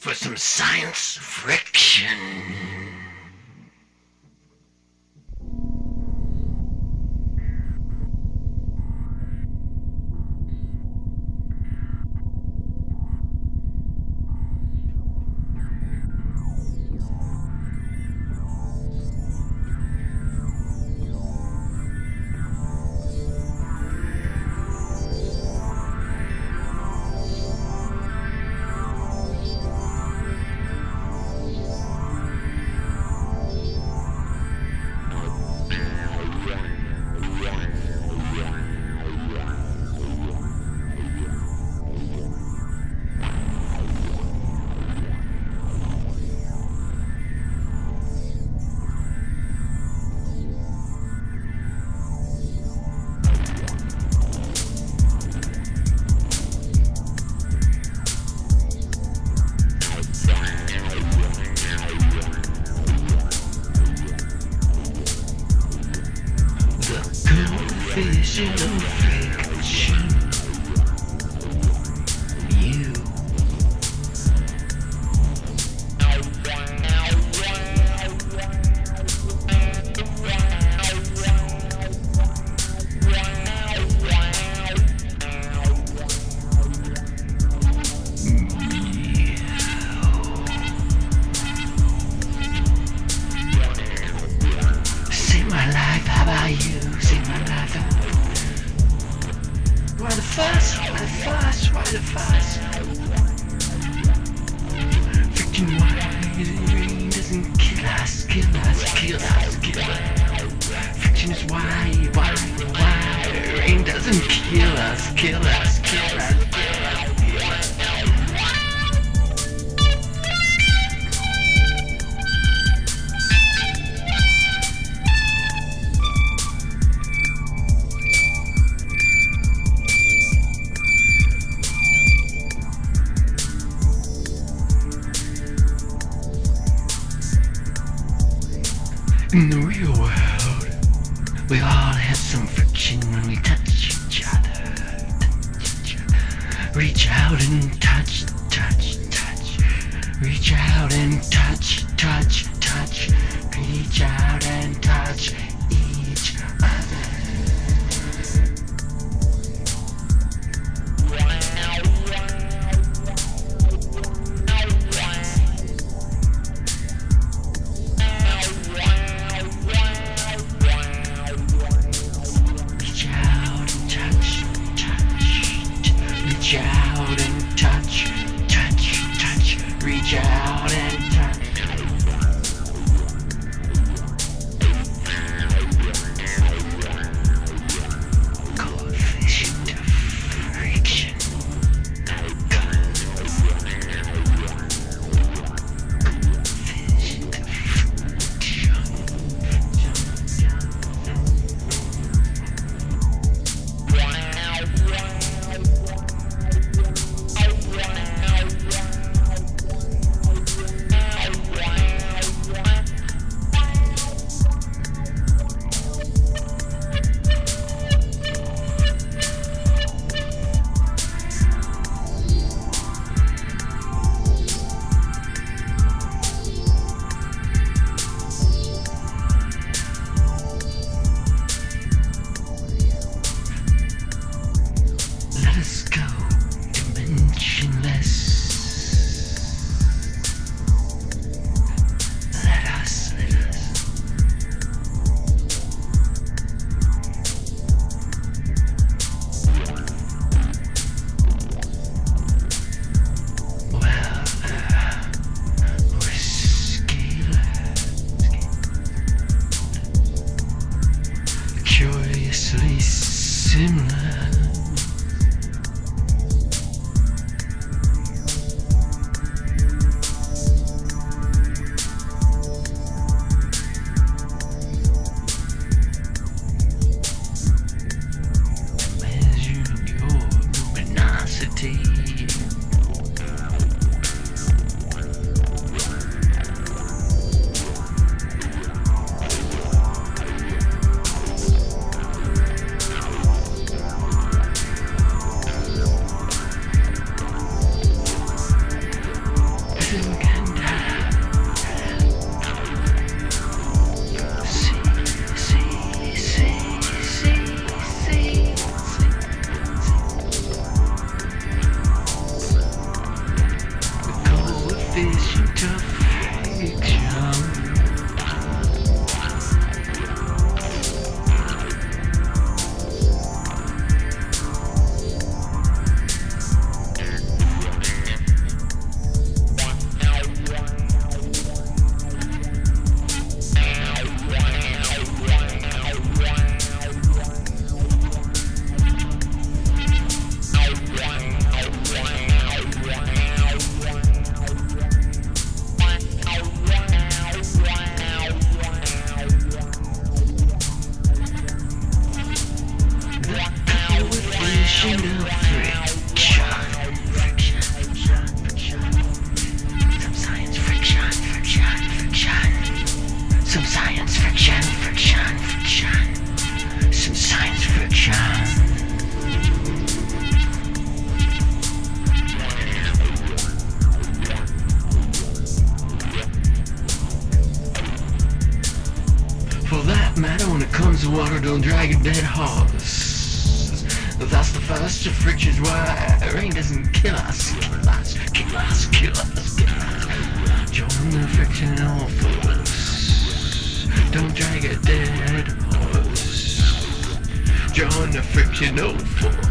for some science friction. Vision of fiction. You. Save my life, how about you? Save my life. Why the fuss? Why the fuss? Why the fuss? Freaking why the rain doesn't kill us, kill us, kill us, kill us. Friction is why the rain doesn't kill us, kill us, kill us, kill us, kill us. In the real world, we all have some friction when we touch each other. Reach out and touch, touch, touch. Reach out and touch, touch, touch. Reach out and touch each other. Reach out and touch, touch, touch. Reach out and touch. water, don't drag a dead horse. That's the first of friction's why rain doesn't kill us, kill us, kill us, kill us, kill us. Join the frictional force. Don't drag a dead horse. Join the frictional force.